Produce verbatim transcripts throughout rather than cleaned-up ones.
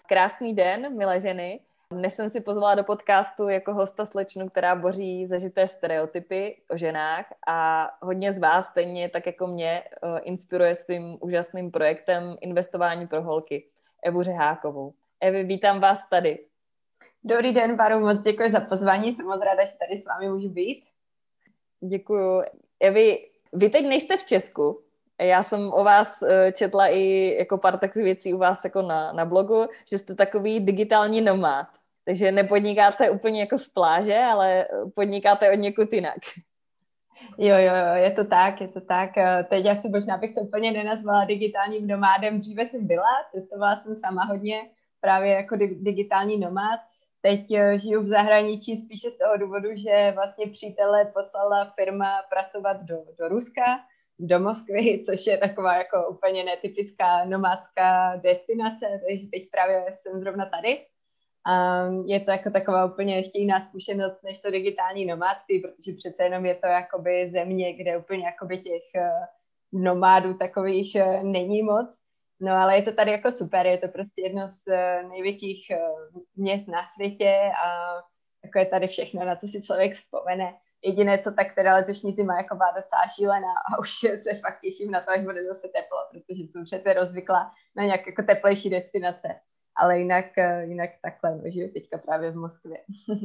Krásný den, milé ženy. Dnes jsem si pozvala do podcastu jako hosta slečnu, která boří zažité stereotypy o ženách a hodně z vás, stejně tak jako mě, inspiruje svým úžasným projektem Investování pro holky, Evu Řehákovou. Evi, vítám vás tady. Dobrý den, Baru, moc děkuji za pozvání, jsem moc ráda, že tady s vámi můžu být. Děkuju. Evi, vy teď nejste v Česku. Já jsem o vás četla i jako pár takových věcí u vás jako na, na blogu, že jste takový digitální nomád. Takže nepodnikáte úplně jako z pláže, ale podnikáte od někud jinak. Jo, jo, jo, je to tak, je to tak. Teď asi možná bych to úplně nenazvala digitálním nomádem. Dříve jsem byla, cestovala jsem sama hodně, právě jako digitální nomád. Teď žiju v zahraničí spíše z toho důvodu, že vlastně přítele poslala firma pracovat do, do Ruska, do Moskvy, což je taková jako úplně netypická nomádská destinace, takže teď právě jsem zrovna tady. A je to jako taková úplně ještě jiná zkušenost než to digitální nomádství, protože přece jenom je to jakoby země, kde úplně jakoby těch nomádů takových není moc. No ale je to tady jako super, je to prostě jedno z největších měst na světě a jako je tady všechno, na co si člověk vzpomene. Jediné, co tak teda letošní zima jako byla docela šílená a už se fakt těším na to, až bude zase teplo, protože jsem přece rozvykla na nějak jako teplejší destinace. Ale jinak, jinak takhle, no, žiju teďka právě v Moskvě.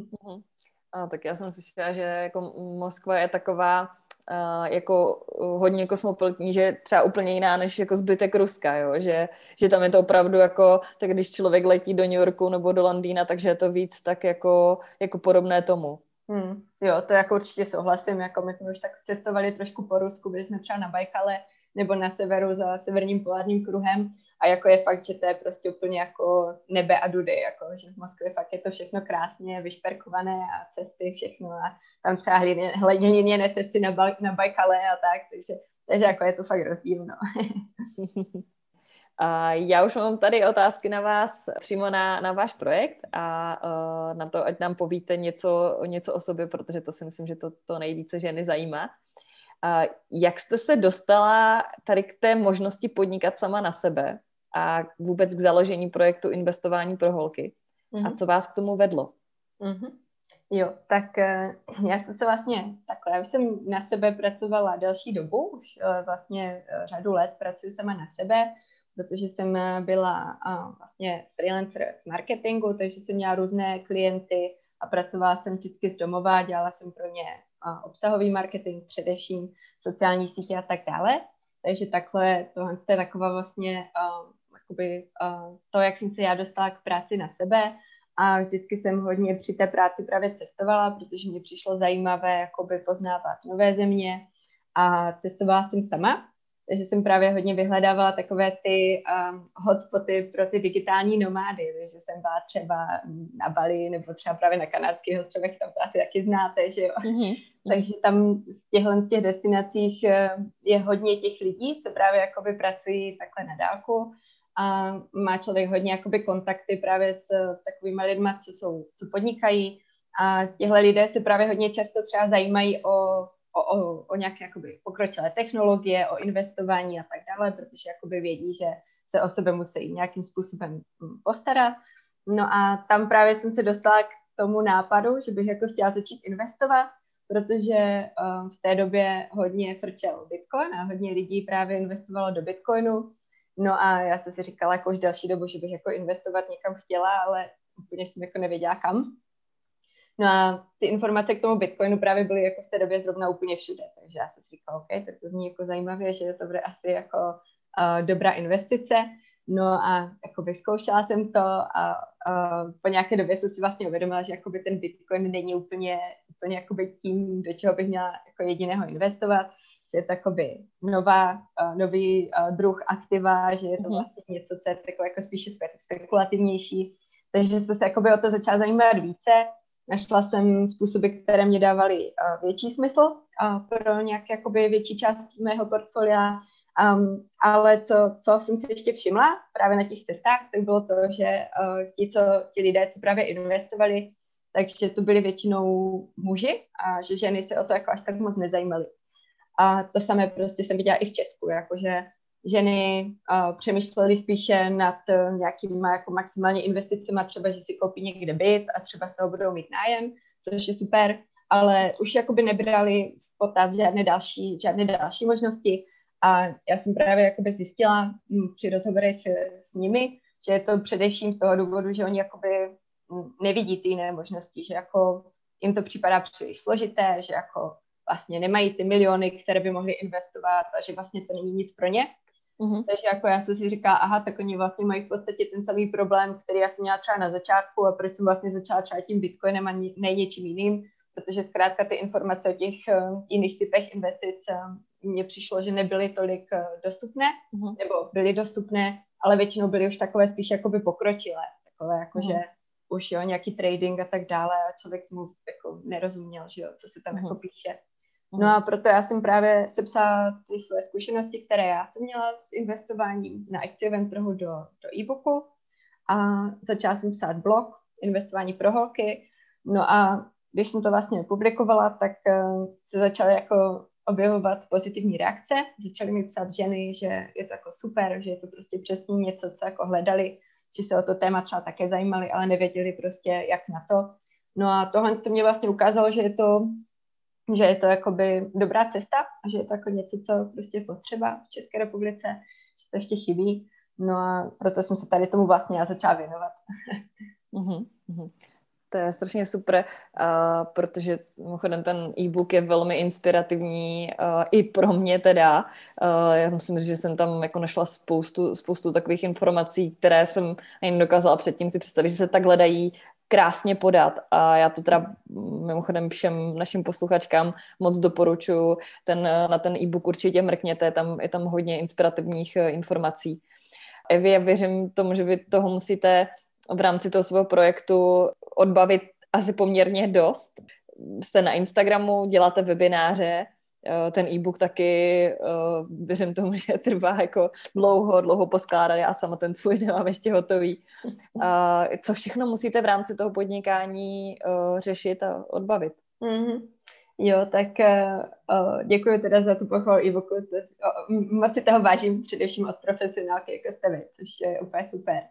A, tak já jsem slyšela, že jako Moskva je taková uh, jako hodně kosmopolitní, že třeba úplně jiná než jako zbytek Ruska, jo? Že, že tam je to opravdu jako, tak když člověk letí do New Yorku nebo do Londýna, takže je to víc tak jako, jako podobné tomu. Hmm, jo, to jako určitě souhlasím, jako my jsme už tak cestovali trošku po Rusku, byli jsme třeba na Bajkale nebo na severu za severním polárním kruhem a jako je fakt, že to je prostě úplně jako nebe a dudy, jako, že v Moskvě fakt je to všechno krásně vyšperkované a cesty všechno a tam třeba hliněné cesty na, ba- na Bajkale a tak, takže, takže jako je to fakt rozdíl, no. A já už mám tady otázky na vás přímo na, na váš projekt a uh, na to, ať nám povíte něco, něco o sobě, protože to si myslím, že to, to nejvíce ženy zajímá. Uh, jak jste se dostala tady k té možnosti podnikat sama na sebe a vůbec k založení projektu Investování pro holky? Mm-hmm. A co vás k tomu vedlo? Mm-hmm. Jo, tak uh, já jsem se vlastně takhle, já už jsem na sebe pracovala delší dobu, už uh, vlastně uh, řadu let pracuji sama na sebe, protože jsem byla uh, vlastně freelancer v marketingu, takže jsem měla různé klienty a pracovala jsem vždycky z domova, dělala jsem pro ně uh, obsahový marketing, především sociální sítě a tak dále. Takže takhle, tohle je taková vlastně uh, jakoby, uh, to, jak jsem se já dostala k práci na sebe a vždycky jsem hodně při té práci právě cestovala, protože mě přišlo zajímavé jakoby poznávat nové země a cestovala jsem sama. Takže jsem právě hodně vyhledávala takové ty um, hotspoty pro ty digitální nomády, takže jsem byla třeba na Bali nebo třeba právě na Kanárských ostrovech, tam to asi taky znáte, že jo. Mm-hmm. Takže tam v těchto z těch destinacích je hodně těch lidí, co právě jakoby pracují takhle na dálku a má člověk hodně jakoby kontakty právě s takovými lidma, co, jsou, co podnikají a těhle lidé se právě hodně často třeba zajímají o O, o, o nějaké jakoby pokročilé technologie, o investování a tak dále, protože jakoby vědí, že se o sebe musí nějakým způsobem postarat. No a tam právě jsem se dostala k tomu nápadu, že bych jako chtěla začít investovat, protože um, v té době hodně frčel Bitcoin a hodně lidí právě investovalo do Bitcoinu. No a já jsem si říkala jako už další dobu, že bych jako investovat někam chtěla, ale úplně jsem jako nevěděla kam. No a ty informace k tomu Bitcoinu právě byly jako v té době zrovna úplně všude, takže já jsem si říkala, OK, tak to zní jako zajímavě, že to bude asi jako uh, dobrá investice. No a jako vyzkoušela jsem to a uh, po nějaké době jsem si vlastně uvědomila, že jakoby ten Bitcoin není úplně, úplně jakoby tím, do čeho bych měla jako jediného investovat, že je to jakoby nová, uh, nový uh, druh aktiva, že je to vlastně něco, co je takové jako spíše spekulativnější. Takže jsem se jakoby o to začala zajímat více. Našla jsem způsoby, které mě dávaly uh, větší smysl uh, pro nějaké jakoby větší část mého portfolia, um, ale co, co jsem si ještě všimla právě na těch cestách, tak bylo to, že uh, ti, co, ti lidé, co právě investovali, takže to byli většinou muži a že ženy se o to jako až tak moc nezajímaly. A to samé prostě jsem viděla i v Česku, jakože ženy uh, přemýšlely spíše nad uh, nějakýma jako maximálně investicemi, třeba, že si koupí někde byt a třeba z toho budou mít nájem, což je super, ale už jakoby nebrali v potaz žádné další, žádné další možnosti. A já jsem právě jakoby zjistila m, při rozhovorech s nimi, že je to především z toho důvodu, že oni jakoby nevidí ty jiné možnosti, že jako jim to připadá příliš složité, že jako vlastně nemají ty miliony, které by mohli investovat a že vlastně to není nic pro ně. Mm-hmm. Takže jako já jsem si říkala, aha, tak oni vlastně mají v podstatě ten samý problém, který já jsem měla třeba na začátku a proč jsem vlastně začala třeba tím Bitcoinem a ne něčím jiným, protože zkrátka ty informace o těch uh, jiných typech investic uh, mně přišlo, že nebyly tolik uh, dostupné, mm-hmm. nebo byly dostupné, ale většinou byly už takové spíš jakoby pokročilé, takové jako, mm-hmm. že už jo, nějaký trading a tak dále a člověk mu jako nerozuměl, že jo, co se tam mm-hmm. jako píše. No a proto já jsem právě sepsala ty své zkušenosti, které já jsem měla s investováním na akciovém trhu do, do e-booku a začala jsem psát blog investování pro holky. No a když jsem to vlastně publikovala, tak uh, se začaly jako objevovat pozitivní reakce. Začaly mi psát ženy, že je to jako super, že je to prostě přesně něco, co jako hledali, že se o to téma třeba také zajímali, ale nevěděli prostě, jak na to. No a tohle to mě vlastně ukázalo, že je to že je to jakoby dobrá cesta a že je to jako něco, co prostě je potřeba v České republice, že to ještě chybí. No a proto jsem se tady tomu vlastně já začala věnovat. Mm-hmm, mm-hmm. To je strašně super, uh, protože mimochodem ten e-book je velmi inspirativní uh, i pro mě teda. Uh, já musím říct, že jsem tam jako našla spoustu, spoustu takových informací, které jsem ani dokázala předtím si představit, že se takhle dají krásně podat a já to teda mimochodem všem našim posluchačkám moc doporučuji. Ten, na ten e-book určitě mrkněte, tam je tam hodně inspirativních informací. Evi, já věřím tomu, že vy toho musíte v rámci toho svého projektu odbavit asi poměrně dost. Jste na Instagramu, děláte webináře, ten e-book taky, věřím tomu, že trvá jako dlouho, dlouho poskládat, já sama ten svůj nemám ještě hotový. Co všechno musíte v rámci toho podnikání řešit a odbavit? Mm-hmm. Jo, tak uh, děkuji teda za tu pochvalu e-booku, to, uh, moc si toho vážím především od profesionálky jako jste vy, což je úplně super.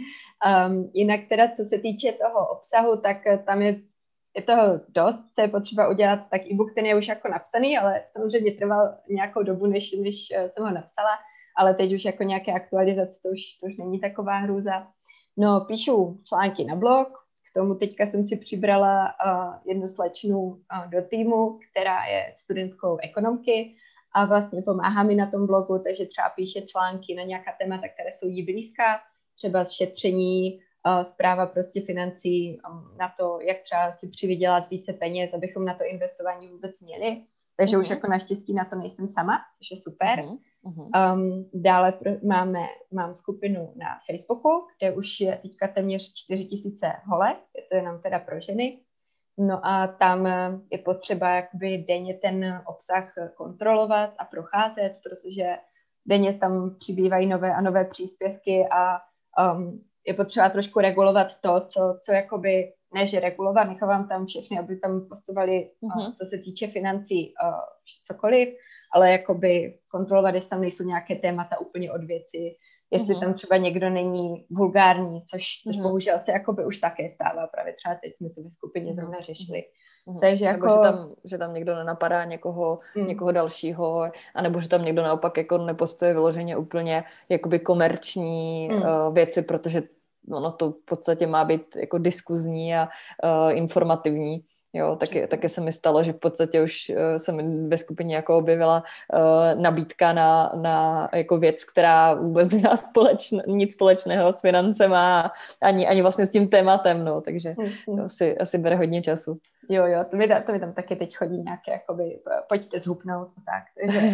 um, jinak teda, co se týče toho obsahu, tak tam je, je toho dost, co je potřeba udělat, tak e-book ten je už jako napsaný, ale samozřejmě trval nějakou dobu, než, než jsem ho napsala, ale teď už jako nějaké aktualizace, to už, to už není taková hrůza. No, píšu články na blog, k tomu teďka jsem si přibrala uh, jednu slečnu uh, do týmu, která je studentkou ekonomky a vlastně pomáhá mi na tom blogu, takže třeba píše články na nějaká témata, které jsou jí blízká, třeba šetření, uh, správa prostě financí, um, na to, jak třeba si přivydělat více peněz, abychom na to investování vůbec měli. Takže uh-huh. už jako naštěstí na to nejsem sama, což je super. Uh-huh. Um, dále pr- máme, mám skupinu na Facebooku, kde už je teďka téměř čtyři tisíce holek, je to jenom teda pro ženy. No a tam je potřeba jakoby denně ten obsah kontrolovat a procházet, protože denně tam přibývají nové a nové příspěvky a um, je potřeba trošku regulovat to, co, co jakoby, ne že regulovat, nechávám tam všechny, aby tam postovali, mm-hmm. uh, co se týče financí, uh, cokoliv, ale jakoby kontrolovat, jestli tam nejsou nějaké témata úplně od věci, jestli mm-hmm. tam třeba někdo není vulgární, což, což mm-hmm. bohužel se jakoby už také stává, právě třeba teď jsme to ve skupině mm-hmm. zrovna řešili. Mm-hmm. Takže jako... Nebo že tam, že tam někdo nenapadá někoho, mm. někoho dalšího, anebo že tam někdo naopak jako nepostuje vyloženě úplně jakoby komerční mm. uh, věci, protože ono to v podstatě má být jako diskuzní a uh, informativní. Jo, taky, taky se mi stalo, že v podstatě už uh, se mi ve skupině jako objevila uh, nabídka na, na jako věc, která vůbec nemá společn, nic společného s financema ani, ani vlastně s tím tématem, no, takže to asi, asi bere hodně času. Jo, jo, to mi, to mi tam taky teď chodí nějaké, jakoby, pojďte zhupnout, tak, takže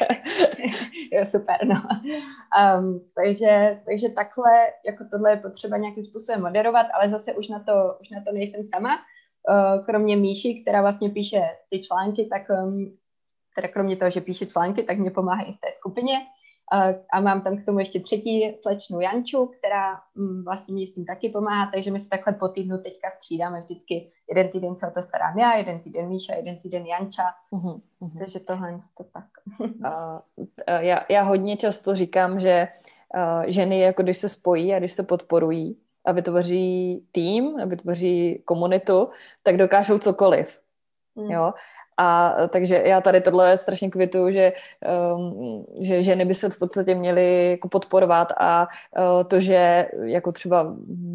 jo, super, no. Um, takže, takže takhle, jako tohle je potřeba nějakým způsobem moderovat, ale zase už na to, už na to nejsem sama. Uh, kromě Míši, která vlastně píše ty články, tak um, teda kromě toho, že píše články, tak mě pomáhá i v té skupině. A, a mám tam k tomu ještě třetí slečnu Janču, která mm, vlastně mě s tím taky pomáhá, takže my se takhle po týdnu teďka střídáme vždycky. Jeden týden se o to starám já, jeden týden Míša, jeden týden Janča. Uh-huh, uh-huh. Takže tohle to tak. uh, já, já hodně často říkám, že uh, ženy, jako když se spojí a když se podporují a vytvoří tým, a vytvoří komunitu, tak dokážou cokoliv. Hmm. Jo? A takže já tady tohle strašně kvituju, že, um, že ženy by se v podstatě měly jako podporovat a uh, to, že jako třeba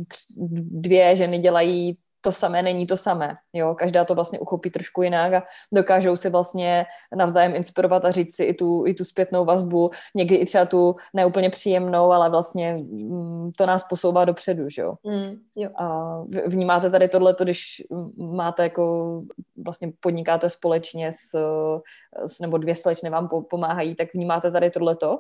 dvě ženy dělají to samé, není to samé. Jo? Každá to vlastně uchopí trošku jinak a dokážou si vlastně navzájem inspirovat a říct si i tu, i tu zpětnou vazbu, někdy i třeba tu neúplně příjemnou, ale vlastně mm, to nás posouvá dopředu, že jo? Mm, jo. A vnímáte tady tohleto, když máte jako vlastně podnikáte společně s, s nebo dvě slečny vám pomáhají, tak vnímáte tady tohleto?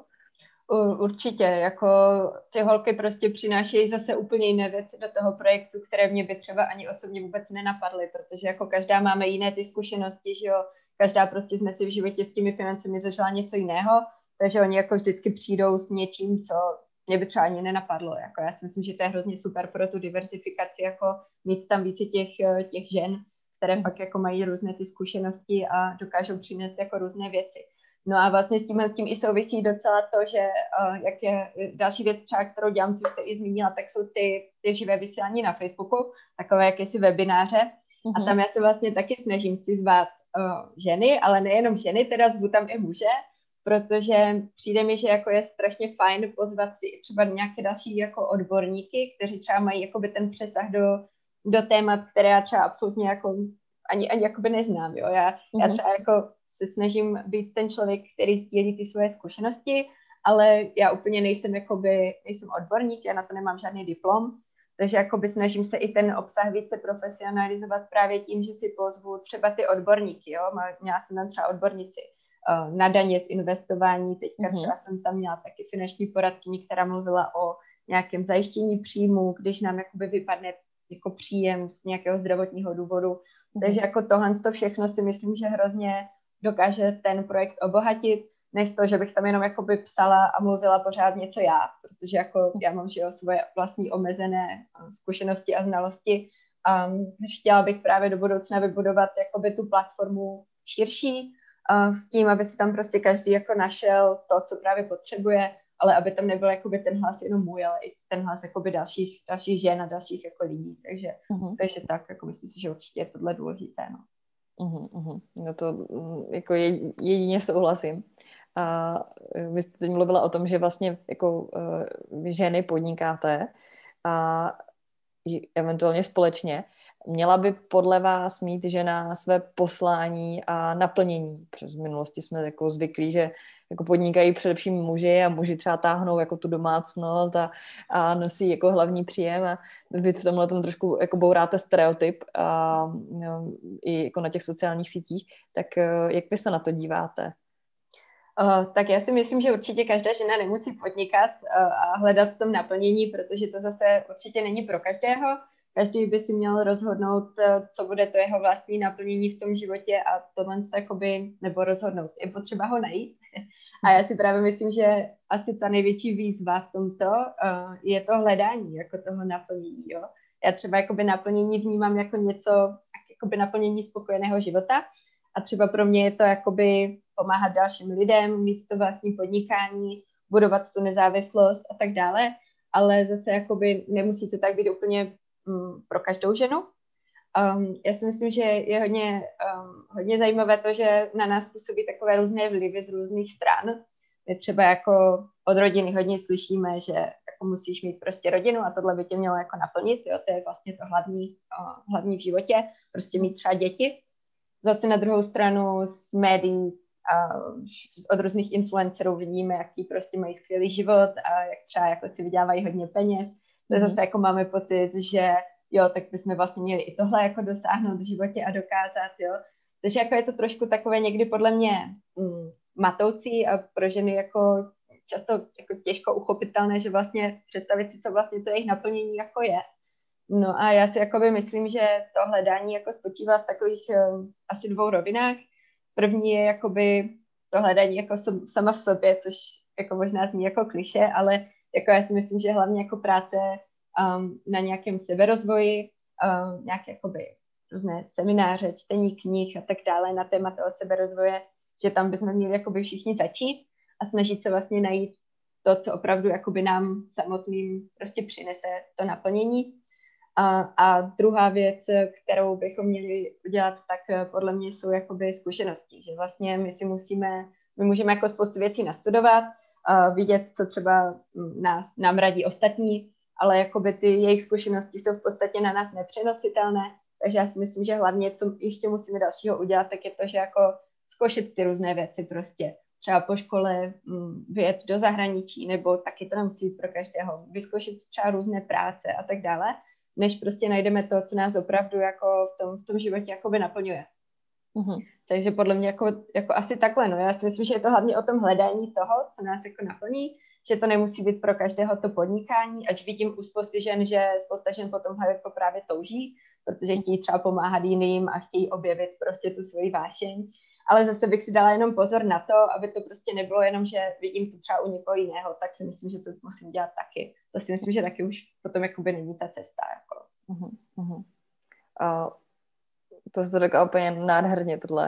Určitě, jako ty holky prostě přinášejí zase úplně jiné věci do toho projektu, které mě by třeba ani osobně vůbec nenapadly, protože jako každá máme jiné ty zkušenosti, že jo, každá prostě jsme si v životě s těmi financemi zažila něco jiného, takže oni jako vždycky přijdou s něčím, co mě by třeba ani nenapadlo, jako já si myslím, že to je hrozně super pro tu diversifikaci, jako mít tam více těch, těch žen, které pak jako mají různé ty zkušenosti a dokážou přinést jako různé věci. No a vlastně s tím, s tím i souvisí docela to, že uh, jak je další věc třeba, kterou dělám, co jste i zmínila, tak jsou ty, ty živé vysílání na Facebooku, takové jakési webináře. Mm-hmm. A tam já se vlastně taky snažím si zvát uh, ženy, ale nejenom ženy, teda zvu tam i muže, protože přijde mi, že jako je strašně fajn pozvat si třeba nějaké další jako odborníky, kteří třeba mají jakoby ten přesah do, do témat, které já třeba absolutně jako ani, ani jakoby neznám. Jo? Já, mm-hmm. já třeba jako se snažím být ten člověk, který sdílí ty svoje zkušenosti, ale já úplně nejsem, jakoby, nejsem odborník, já na to nemám žádný diplom, takže jakoby snažím se i ten obsah více profesionalizovat právě tím, že si pozvu třeba ty odborníky, jo? Měla jsem tam třeba odbornici uh, na daně z investování, teďka mm-hmm. třeba jsem tam měla taky finanční poradkyni, která mluvila o nějakém zajištění příjmu, když nám jakoby vypadne jako příjem z nějakého zdravotního důvodu, mm-hmm. takže jako tohle to všechno si myslím, že hrozně dokáže ten projekt obohatit, než to, že bych tam jenom jakoby psala a mluvila pořád něco já, protože jako já mám že jo, svoje vlastní omezené zkušenosti a znalosti a chtěla bych právě do budoucna vybudovat jakoby tu platformu širší a s tím, aby si tam prostě každý jako našel to, co právě potřebuje, ale aby tam nebyl jakoby ten hlas jenom můj, ale i ten hlas jakoby dalších, dalších žen a dalších jako lidí, takže, uh-huh. takže tak, jako myslím si, že určitě je tohle důležité, no. Uhum, uhum. No to jako jedině souhlasím. A vy jste teď mluvila o tom, že vlastně jako uh, ženy podnikáte a eventuálně společně. Měla by podle vás mít žena své poslání a naplnění? Přes minulosti jsme jako zvyklí, že jako podnikají především muži a muži třeba táhnou jako tu domácnost a, a nosí jako hlavní příjem a vy v tomhle tom trošku jako bouráte stereotyp a, no, i jako na těch sociálních sítích. Tak jak vy se na to díváte? Uh, tak já si myslím, že určitě každá žena nemusí podnikat uh, a hledat v tom naplnění, protože to zase určitě není pro každého. Každý by si měl rozhodnout, uh, co bude to jeho vlastní naplnění v tom životě a tohle jakoby, nebo rozhodnout. Je potřeba ho najít. A já si právě myslím, že asi ta největší výzva v tomto uh, je to hledání jako toho naplnění. Jo? Já třeba jakoby naplnění vnímám jako něco, jakoby naplnění spokojeného života a třeba pro mě je to jakoby pomáhat dalším lidem, mít to vlastní podnikání, budovat tu nezávislost a tak dále, ale zase jakoby nemusí to tak být úplně um, pro každou ženu. Um, já si myslím, že je hodně, um, hodně zajímavé to, že na nás působí takové různé vlivy z různých stran. My třeba jako od rodiny hodně slyšíme, že jako musíš mít prostě rodinu a tohle by tě mělo jako naplnit, jo? To je vlastně to hlavní, uh, hlavní v životě, prostě mít třeba děti. Zase na druhou stranu z médií a od různých influencerů vidíme, jaký prostě mají skvělý život a jak třeba jako si vydělávají hodně peněz. To mm-hmm. zase jako máme pocit, že jo, tak bychom vlastně měli i tohle jako dosáhnout v životě a dokázat, jo. Takže jako je to trošku takové někdy podle mě mm, matoucí a pro ženy jako často jako těžko uchopitelné, že vlastně představit si, co vlastně to jejich naplnění jako je. No a já si jakoby myslím, že to hledání jako spočívá v takových um, asi dvou rovinách. První je jakoby to hledání jako sama v sobě, což jako možná zní jako klišé, ale jako já si myslím, že hlavně jako práce um, na nějakém seberozvoji, um, nějaké jakoby různé semináře, čtení knih a tak dále na téma toho seberozvoje, že tam bychom měli jakoby všichni začít a snažit se vlastně najít to, co opravdu jakoby nám samotným prostě přinese to naplnění. A, a druhá věc, kterou bychom měli udělat, tak podle mě jsou jakoby zkušenosti, že vlastně my si musíme, my můžeme jako spoustu věcí nastudovat, uh, vidět, co třeba nás, nám radí ostatní, ale jakoby ty jejich zkušenosti jsou v podstatě na nás nepřenositelné, takže já si myslím, že hlavně, co ještě musíme dalšího udělat, tak je to, že jako zkoušet ty různé věci prostě. Třeba po škole m, vyjet do zahraničí, nebo taky to nemusí být pro každého, vyzkoušet třeba různé práce a tak dále, než prostě najdeme to, co nás opravdu jako v tom, v tom životě jakoby naplňuje. Mm-hmm. Takže podle mě jako, jako asi takhle, no já si myslím, že je to hlavně o tom hledání toho, co nás jako naplní, že to nemusí být pro každého to podnikání, ať vidím u spousty žen, že spousta žen potom jako právě touží, protože chtějí třeba pomáhat jiným a chtějí objevit prostě tu svoji vášeň. Ale zase bych si dala jenom pozor na to, aby to prostě nebylo jenom, že vidím to třeba u někoho jiného, tak si myslím, že to musím dělat taky. To si myslím, že taky už potom jakoby není ta cesta. Jako. Uh-huh, uh-huh. Uh, to jsi řekla úplně nádherně tohle.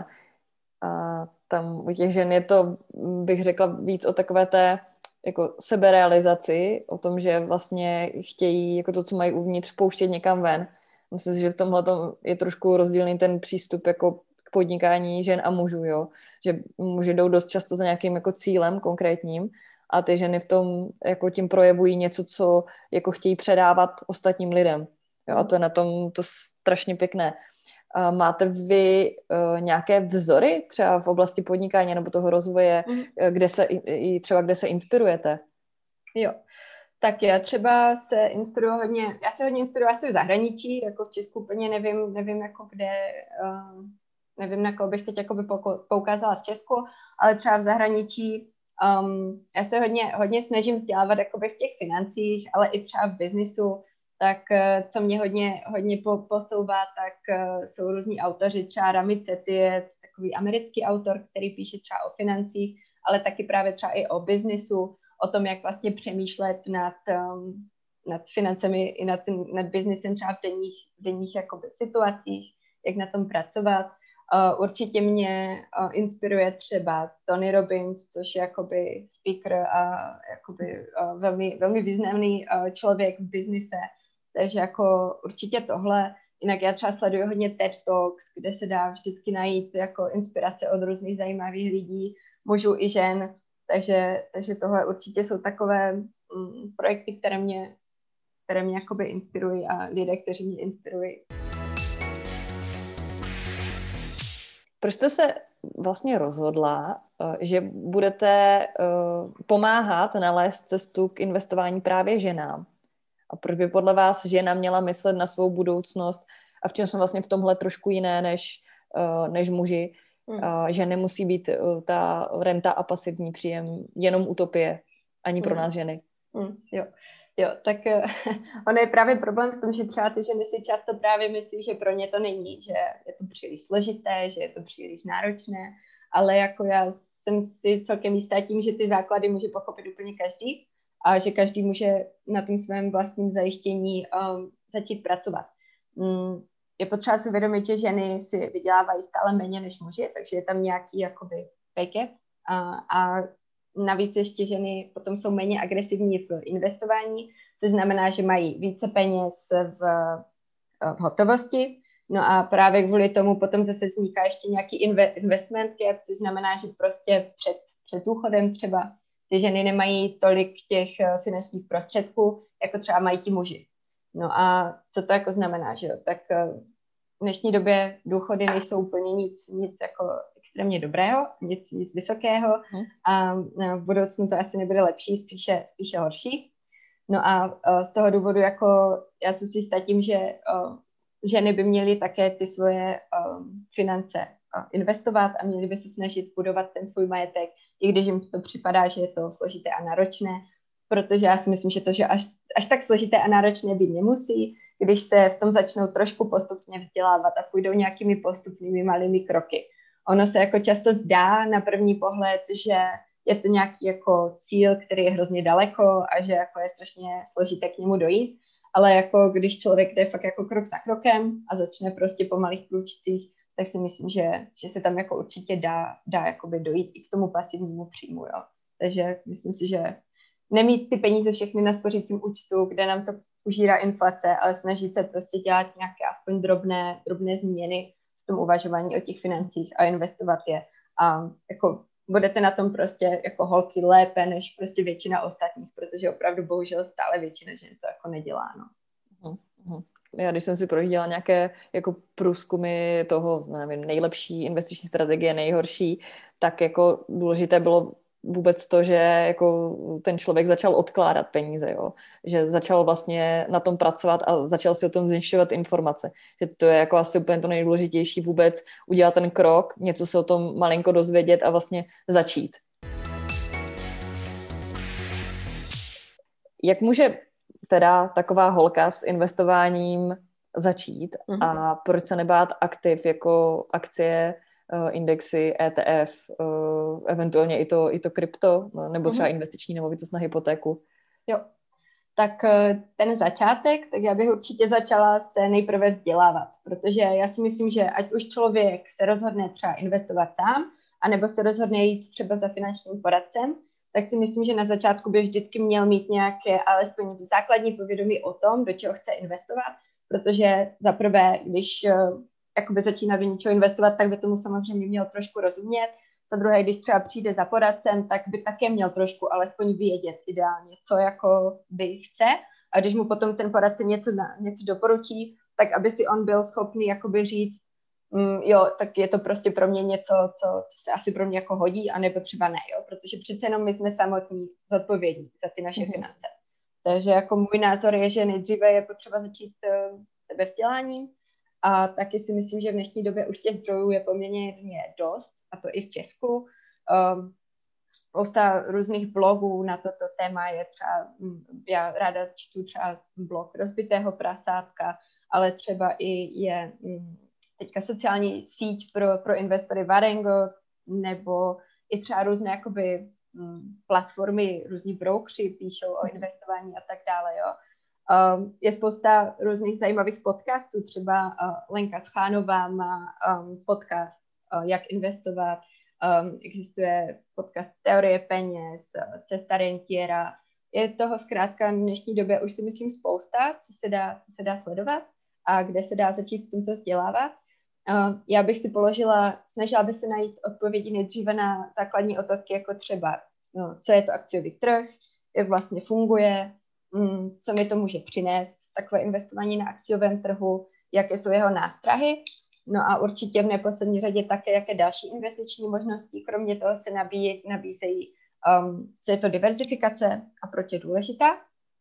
Uh, tam u těch žen je to, bych řekla, víc o takové té jako seberealizaci, o tom, že vlastně chtějí jako to, co mají uvnitř, pouštět někam ven. Myslím si, že v tomhle je trošku rozdílný ten přístup jako k podnikání žen a mužů, jo? Že muži jdou dost často za nějakým jako cílem konkrétním a ty ženy v tom jako tím projevují něco, co jako chtějí předávat ostatním lidem. Jo? A to je na tom to strašně pěkné. A máte vy uh, nějaké vzory třeba v oblasti podnikání nebo toho rozvoje, mm. kde se i třeba kde se inspirujete? Jo. Tak já třeba se inspiruji hodně, já se hodně inspiruji asi v zahraničí, jako v Česku úplně nevím, nevím jako kde, uh, nevím na koho bych teď jakoby poukázala v Česku, ale třeba v zahraničí um, já se hodně, hodně snažím vzdělávat jakoby v těch financích, ale i třeba v biznisu, tak uh, co mě hodně, hodně po, posouvá, tak uh, jsou různí autoři, třeba Ramit Sethi je takový americký autor, který píše třeba o financích, ale taky právě třeba i o biznisu, o tom, jak vlastně přemýšlet nad, um, nad financemi i nad, nad biznisem třeba v denních, v denních jakoby situacích, jak na tom pracovat. Uh, určitě mě uh, inspiruje třeba Tony Robbins, což je jakoby speaker a jakoby uh, velmi, velmi významný uh, člověk v biznise. Takže jako určitě tohle. Jinak já třeba sleduju hodně TED Talks, kde se dá vždycky najít jako inspirace od různých zajímavých lidí, mužů i žen. Takže, takže tohle určitě jsou takové mm, projekty, které mě, které mě jakoby inspirují a lidé, kteří mě inspirují. Proč jste se vlastně rozhodla, že budete pomáhat nalézt cestu k investování právě ženám? A proč by podle vás žena měla myslet na svou budoucnost? A v čem jsme vlastně v tomhle trošku jiné než, než muži? Hmm. Že nemusí být ta renta a pasivní příjem jenom utopie, ani pro hmm. nás ženy. Hmm. Jo. Jo, tak ono je právě problém v tom, že třeba ty ženy si často právě myslí, že pro ně to není, že je to příliš složité, že je to příliš náročné, ale jako já jsem si celkem jistá tím, že ty základy může pochopit úplně každý a že každý může na tom svém vlastním zajištění um, začít pracovat. Um, je potřeba si uvědomit, že ženy si vydělávají stále méně než muži, takže je tam nějaký jakoby pay gap a, a navíc ještě ženy potom jsou méně agresivní v investování, což znamená, že mají více peněz v, v hotovosti. No a právě kvůli tomu potom zase vzniká ještě nějaký inve, investment gap, což znamená, že prostě před, před důchodem třeba ty ženy nemají tolik těch finančních prostředků, jako třeba mají ti muži. No a co to jako znamená, že jo? Tak v dnešní době důchody nejsou úplně nic, nic jako extrémně dobrého, nic, nic vysokého a v budoucnu to asi nebude lepší, spíše, spíše horší. No a z toho důvodu jako já jsem si jistá tím, že ženy by měly také ty svoje finance investovat a měly by se snažit budovat ten svůj majetek, i když jim to připadá, že je to složité a náročné, protože já si myslím, že to, že až, až tak složité a náročné být nemusí, když se v tom začnou trošku postupně vzdělávat a půjdou nějakými postupnými malými kroky. Ono se jako často zdá na první pohled, že je to nějaký jako cíl, který je hrozně daleko a že jako je strašně složité k němu dojít, ale jako když člověk jde fakt jako krok za krokem a začne prostě po malých krůčcích, tak si myslím, že, že se tam jako určitě dá, dá jakoby dojít i k tomu pasivnímu příjmu, jo. Takže myslím si, že nemít ty peníze všechny na spořícím účtu, kde nám to užírá inflace, ale snažit se prostě dělat nějaké aspoň drobné, drobné změny v tom uvažování o těch financích a investovat je. A jako budete na tom prostě jako holky lépe než prostě většina ostatních, protože opravdu bohužel stále většina žen to jako nedělá, no. Uh-huh. Já když jsem si projížděla nějaké jako průzkumy toho, nevím, nejlepší investiční strategie, nejhorší, tak jako důležité bylo vůbec to, že jako ten člověk začal odkládat peníze, jo? Že začal vlastně na tom pracovat a začal si o tom zjišťovat informace. Že to je jako asi úplně to nejdůležitější vůbec udělat ten krok, něco se o tom malinko dozvědět a vlastně začít. Jak může teda taková holka s investováním začít mm-hmm. a proč se nebát aktiv jako akcie, indexy, E T F, eventuálně i to, i to krypto, nebo třeba investiční nemovitost na hypotéku? Jo, tak ten začátek, tak já bych určitě začala se nejprve vzdělávat, protože já si myslím, že ať už člověk se rozhodne třeba investovat sám, anebo se rozhodne jít třeba za finančním poradcem, tak si myslím, že na začátku by vždycky měl mít nějaké alespoň základní povědomí o tom, do čeho chce investovat, protože za prvé, když jakoby začíná do něčeho investovat, tak by tomu samozřejmě měl trošku rozumět. Za druhé, když třeba přijde za poradcem, tak by také měl trošku alespoň vědět ideálně, co jako by chce. A když mu potom ten poradce něco, na, něco doporučí, tak aby si on byl schopný jakoby říct, mm, jo, tak je to prostě pro mě něco, co, co se asi pro mě jako hodí, anebo třeba ne, jo, protože přece jenom my jsme samotní zodpovědní za ty naše mm-hmm. finance. Takže jako můj názor je, že nejdříve je potřeba začít uh, sebevzděláním. A taky si myslím, že v dnešní době už těch zdrojů je poměrně dost, a to i v Česku. Um, spousta různých blogů na toto téma je třeba, já ráda čtu třeba blog Rozbitého prasátka, ale třeba i je teďka sociální síť pro, pro investory Varengo, nebo i třeba různé jakoby platformy, různí broukři píšou o investování a tak dále, jo. Um, je spousta různých zajímavých podcastů, třeba uh, Lenka Schánová má um, podcast uh, Jak investovat, um, existuje podcast Teorie peněz, uh, Cesta rentiera. Je toho zkrátka v dnešní době už si myslím spousta, co se dá, co se dá sledovat a kde se dá začít v tomto vzdělávat. Uh, já bych si položila, snažila bych se najít odpovědi nejdříve na základní otázky, jako třeba, no, co je to akciový trh, jak vlastně funguje, co mi to může přinést, takové investování na akciovém trhu, jaké jsou jeho nástrahy. No a určitě v neposlední řadě také, jaké další investiční možnosti, kromě toho se nabíjí, nabízejí, um, co je to diverzifikace a proč je důležitá.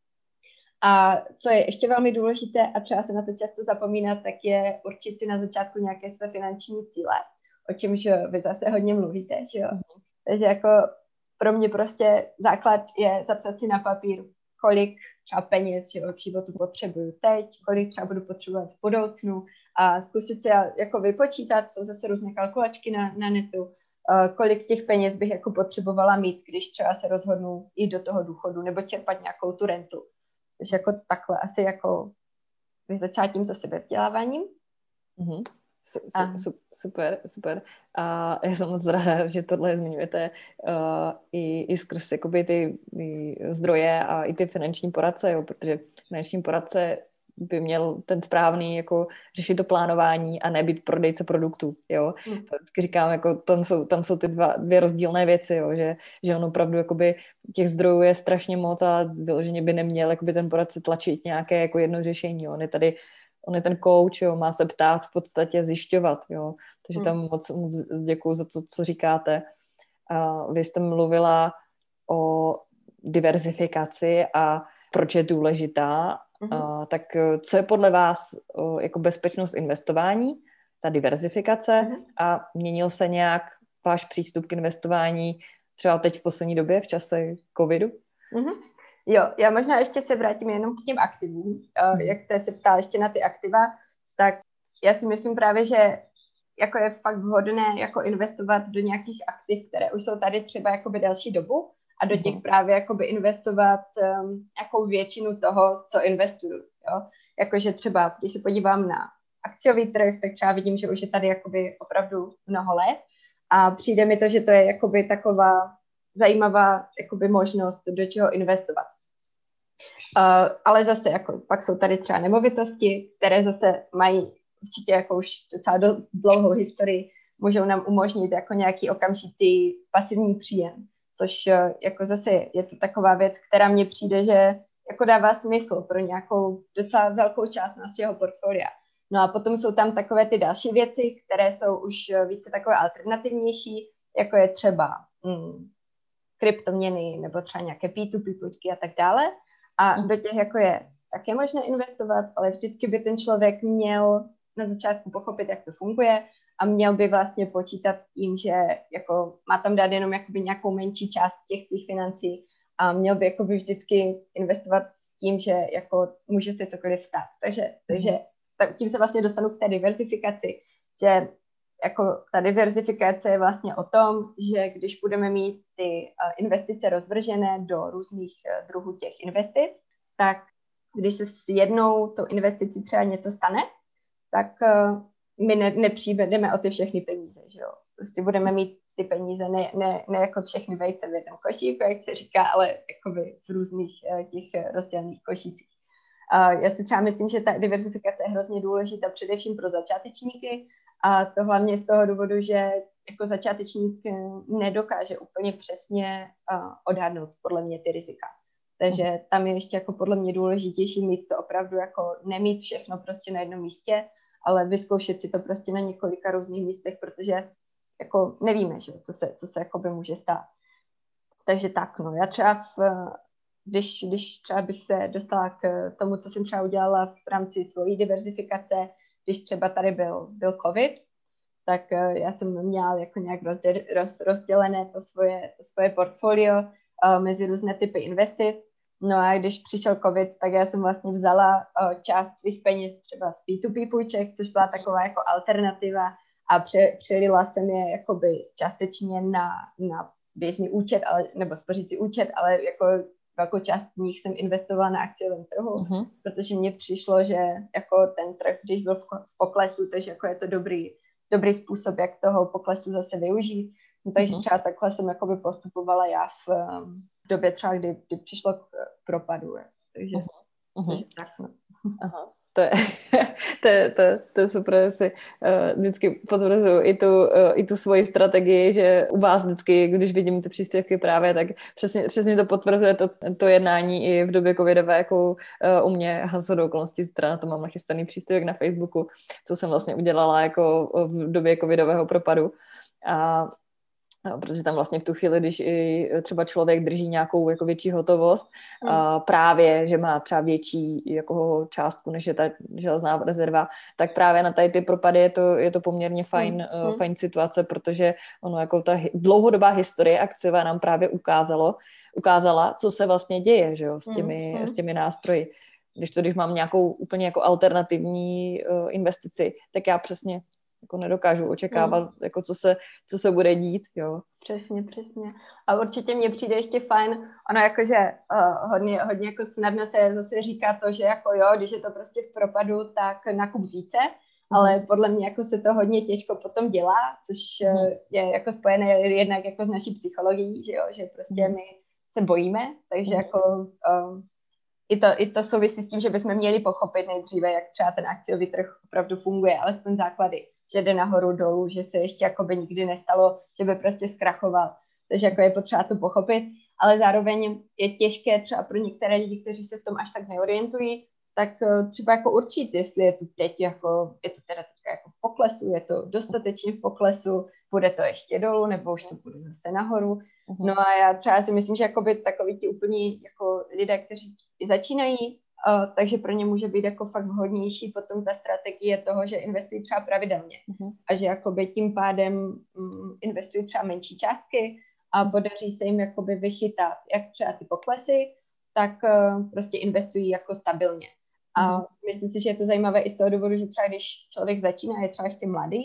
A co je ještě velmi důležité, a třeba se na to často zapomíná, tak je určit si na začátku nějaké své finanční cíle, o čemž vy zase hodně mluvíte, že jo. Takže jako pro mě prostě základ je zapsat si na papír, kolik třeba peněz že k životu potřebuju teď, kolik třeba budu potřebovat v budoucnu a zkusit si jako vypočítat, jsou zase různé kalkulačky na, na netu, uh, kolik těch peněz bych jako potřebovala mít, když třeba se rozhodnu jít do toho důchodu nebo čerpat nějakou tu rentu. Takže jako takhle asi jako bych začala tímto sebevzděláváním. Mm-hmm. Su, su, super, super. A já jsem moc ráda, že tohle zmiňujete uh, i, i skrz jakoby ty, ty zdroje a i ty finanční poradce, jo, protože finanční poradce by měl ten správný jako řešit to plánování a nebýt prodejce produktů, jo. Hmm. Říkám, jako tam jsou, tam jsou ty dva, dvě rozdílné věci, jo, že, že on opravdu jakoby těch zdrojů je strašně moc a vyloženě by neměl jakoby ten poradce tlačit nějaké jako jedno řešení, jo. On je tady On je ten coach, jo, má se ptát, v podstatě zjišťovat, jo. Takže tam moc, moc děkuju za to, co říkáte. Uh, vy jste mluvila o diverzifikaci a proč je důležitá. Uh, tak co je podle vás uh, jako bezpečnost investování, ta diverzifikace uh-huh. a měnil se nějak váš přístup k investování třeba teď v poslední době, v čase covidu? Uh-huh. Jo, já možná ještě se vrátím jenom k těm aktivům. Uh, jak jste se ptala ještě na ty aktiva, tak já si myslím právě, že jako je fakt vhodné jako investovat do nějakých aktiv, které už jsou tady třeba jakoby delší dobu a do těch právě jakoby investovat um, jakou většinu toho, co investuju, jo. Jakože třeba, když se podívám na akciový trh, tak třeba vidím, že už je tady jakoby opravdu mnoho let a přijde mi to, že to je jakoby taková zajímavá jakoby možnost, do čeho investovat. Uh, ale zase jako, pak jsou tady třeba nemovitosti, které zase mají určitě jako už docela do, dlouhou historii, můžou nám umožnit jako nějaký okamžitý pasivní příjem, což uh, jako zase je to taková věc, která mně přijde, že jako dává smysl pro nějakou docela velkou část našeho portfolia. No a potom jsou tam takové ty další věci, které jsou už více takové alternativnější, jako je třeba mm, kryptoměny nebo třeba nějaké P dva P půjčky a tak dále. A do těch jako je také možné investovat, ale vždycky by ten člověk měl na začátku pochopit, jak to funguje a měl by vlastně počítat s tím, že jako má tam dát jenom jakoby nějakou menší část těch svých financí a měl by jakoby vždycky investovat s tím, že jako může se cokoliv stát. Takže, takže tak tím se vlastně dostanu k té diverzifikaci, že jako ta diverzifikace je vlastně o tom, že když budeme mít ty investice rozvržené do různých druhů těch investic, tak když se s jednou tou investicí třeba něco stane, tak my ne, nepřijdeme o ty všechny peníze, že jo. Prostě budeme mít ty peníze ne, ne, ne jako všechny vejce v jednom košíku, jak se říká, ale jakoby v různých těch rozdělených košících. Já si třeba myslím, že ta diverzifikace je hrozně důležitá především pro začátečníky a to hlavně z toho důvodu, že jako začátečník nedokáže úplně přesně odhadnout podle mě ty rizika. Takže tam je ještě jako podle mě důležitější mít to opravdu jako nemít všechno prostě na jednom místě, ale vyzkoušet si to prostě na několika různých místech, protože jako nevíme, že, co se, co se jakoby může stát. Takže tak, no, já třeba v, když, když třeba bych se dostala k tomu, co jsem třeba udělala v rámci svojí diverzifikace, když třeba tady byl, byl covid, tak já jsem měla jako nějak rozděl, roz, rozdělené to svoje, to svoje portfolio uh, mezi různé typy investic. No a když přišel covid, tak já jsem vlastně vzala uh, část svých peněz třeba z P dva P půjček, což byla taková jako alternativa a pře, přelila jsem je jakoby částečně na, na běžný účet, ale, nebo spořící účet, ale jako velkou část z nich jsem investovala na akciovém trhu, uh-huh. protože mně přišlo, že jako ten trh, když byl v, v poklesu, takže jako je to dobrý, dobrý způsob, jak toho poklesu zase využít. No, takže uh-huh. třeba takhle jsem jakoby postupovala já v, v době třeba, kdy, kdy přišlo k propadu. Takže, uh-huh. takže tak, no. Aha. To je, to, je, to, je, to je super, že si uh, vždycky potvrzuju i tu, uh, i tu svoji strategii, že u vás vždycky, když vidím ty příspěvky právě, tak přesně, přesně to potvrzuje to, to jednání i v době covidové, jako uh, u mě, a shodou okolností, teda na to mám nachystaný příspěvek na Facebooku, co jsem vlastně udělala jako v době covidového propadu. A No, protože tam vlastně v tu chvíli, když i třeba člověk drží nějakou jako větší hotovost, mm. a právě, že má třeba větší jako částku, než je ta železná rezerva, tak právě na tady ty propady je to, je to poměrně fajn, mm. uh, fajn situace, protože ono jako ta dlouhodobá historie akciová nám právě ukázalo, ukázala, co se vlastně děje, že jo, s těmi, mm. s těmi nástroji. Když to, když mám nějakou úplně jako alternativní uh, investici, tak já přesně jako nedokážu očekávat, mm. jako co se, co se bude dít, jo. Přesně, přesně. A určitě mně přijde ještě fajn, ono jakože uh, hodně, hodně jako snadno se zase říká to, že jako jo, když je to prostě v propadu, tak nakup více, mm. ale podle mě jako se to hodně těžko potom dělá, což mm. je jako spojené jednak jako s naší psychologií, že jo, že prostě mm. my se bojíme, takže mm. jako uh, i to, i to souvisí s tím, že bychom měli pochopit nejdříve, jak třeba ten akciový trh opravdu funguje, alespoň základy, že jde nahoru dolů, že se ještě jako by nikdy nestalo, že by prostě zkrachoval. Takže jako je potřeba to pochopit, ale zároveň je těžké třeba pro některé lidi, kteří se v tom až tak neorientují, tak třeba jako určit, jestli je to teď jako, je to teda teďka jako v poklesu, je to dostatečně v poklesu, bude to ještě dolů, nebo už to bude zase nahoru. No a já třeba si myslím, že jakoby takový ti úplní jako lidé, kteří začínají, Uh, takže pro ně může být jako fakt vhodnější potom ta strategie toho, že investují třeba pravidelně uh-huh. a že jakoby tím pádem um, investují třeba menší částky a podaří se jim jakoby vychytat jak třeba ty poklesy, tak uh, prostě investují jako stabilně. A uh-huh. myslím si, že je to zajímavé i z toho důvodu, že třeba když člověk začíná, je třeba ještě mladý,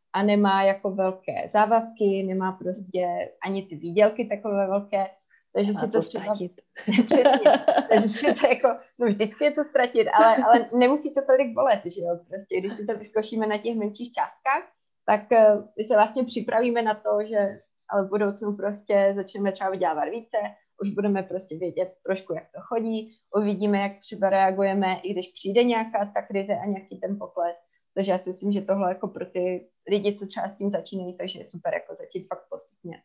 a nemá jako velké závazky, nemá prostě ani ty výdělky takové velké, takže Nemá si to co třeba... ztratit. Přesně, takže si to jako, no vždycky je co ztratit, ale, ale nemusí to tolik bolet, že jo, prostě když si to vyzkoušíme na těch menších částkách, tak uh, my se vlastně připravíme na to, že ale v budoucnu prostě začneme třeba vydělávat více, už budeme prostě vědět trošku, jak to chodí, uvidíme, jak třeba reagujeme, i když přijde nějaká ta krize a nějaký ten pokles. Takže já si myslím, že tohle jako pro ty lidi, co třeba s tím začínají, takže je super jako začít fakt postupně.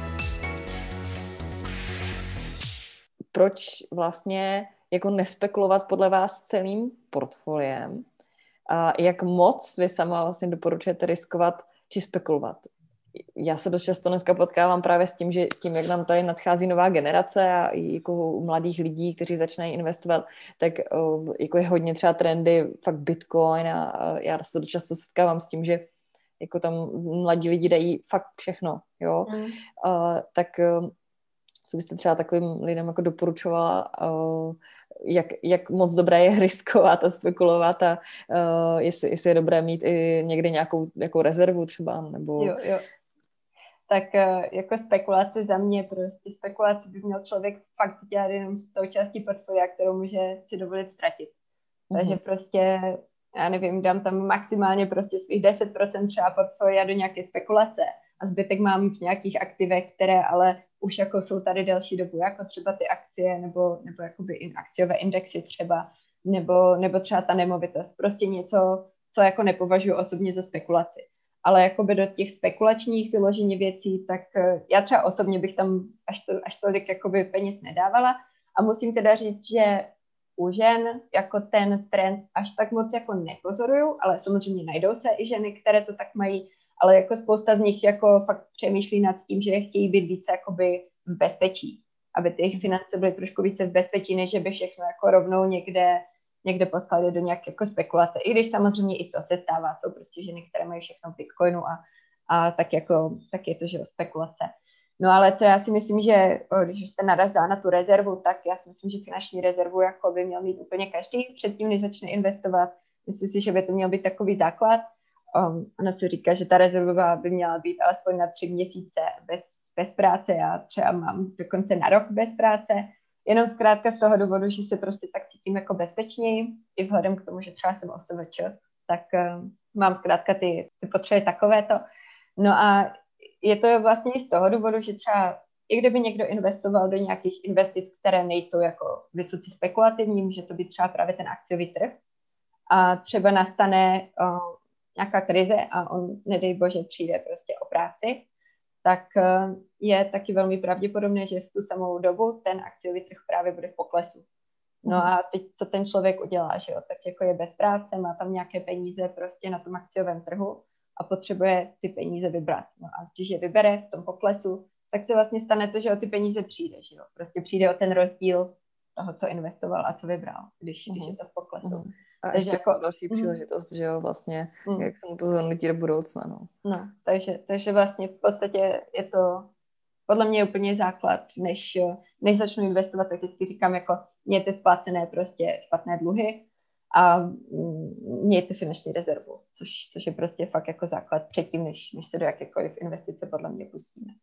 Proč vlastně jako nespekulovat podle vás celým portfoliem? A jak moc vy sama vlastně doporučujete riskovat či spekulovat? Já se dost často dneska potkávám právě s tím, že tím, jak nám tady nadchází nová generace a i jako u mladých lidí, kteří začínají investovat, tak jako je hodně třeba trendy fakt Bitcoin a já se dost často setkávám s tím, že jako tam mladí lidi dají fakt všechno, jo. Mm. Uh, tak co byste třeba takovým lidem jako doporučovala, uh, jak, jak moc dobré je riskovat a spekulovat a uh, jestli, jestli je dobré mít i někde nějakou jako rezervu třeba, nebo... Jo, jo. Tak uh, jako spekulace za mě prostě spekulaci by měl člověk fakt dělat jenom z tou části portfolia, kterou může si dovolit ztratit. Mm-hmm. Takže prostě, já nevím, dám tam maximálně prostě svých deset procent třeba portfolia do nějaké spekulace a zbytek mám v nějakých aktivech, které ale už jako jsou tady delší dobu, jako třeba ty akcie nebo, nebo jakoby in, akciové indexy třeba, nebo, nebo třeba ta nemovitost. Prostě něco, co jako nepovažuji osobně za spekulaci. Ale jakoby do těch spekulačních vyložení věcí, tak já třeba osobně bych tam až, to, až tolik jakoby peněz nedávala. A musím teda říct, že u žen jako ten trend až tak moc jako nepozoruju, ale samozřejmě najdou se i ženy, které to tak mají, ale jako spousta z nich jako fakt přemýšlí nad tím, že chtějí být více jakoby v bezpečí, aby ty jejich finance byly trošku více v bezpečí, než že by všechno jako rovnou někde, někde poslali do nějaké jako spekulace. I když samozřejmě i to se stává, jsou prostě ženy, které mají všechno v Bitcoinu a, a tak jako, tak je to, že spekulace. No ale co já si myslím, že když jste narazila na tu rezervu, tak já si myslím, že finanční rezervu jako by měl mít úplně každý předtím, než začne investovat. Myslím si, že by to měl být takový základ. Um, ono se říká, že ta rezerva by měla být alespoň na tři měsíce bez, bez práce. Já třeba mám dokonce na rok bez práce. Jenom zkrátka z toho důvodu, že se prostě tak cítím jako bezpečněji, i vzhledem k tomu, že třeba jsem O S V Č, tak um, mám zkrátka ty, ty potřeby takovéto. No a je to vlastně i z toho důvodu, že třeba i kdyby někdo investoval do nějakých investic, které nejsou jako vysoce spekulativní, může to být třeba právě ten akciový trh a třeba nastane uh, nějaká krize a on, nedej bože, přijde prostě o práci, tak uh, je taky velmi pravděpodobné, že v tu samou dobu ten akciový trh právě bude v poklesu. No a teď, co ten člověk udělá, že jo? Tak jako je bez práce, má tam nějaké peníze prostě na tom akciovém trhu a potřebuje ty peníze vybrat. No a když je vybere v tom poklesu, tak se vlastně stane to, že o ty peníze přijde, že jo? Prostě přijde o ten rozdíl toho, co investoval a co vybral, když, uh-huh. když je to v poklesu. Uh-huh. A takže ještě jako další příležitost, uh-huh. že jo, vlastně, uh-huh. jak se mu to zanutí do budoucna, no. No, takže, takže vlastně v podstatě je to podle mě úplně základ, než, než začnu investovat, tak vždycky říkám, jako mějte splacené prostě špatné dluhy a mějte finanční rezervu, což, což je prostě fakt jako základ předtím, než, než se do jakékoliv investice podle mě pustíme.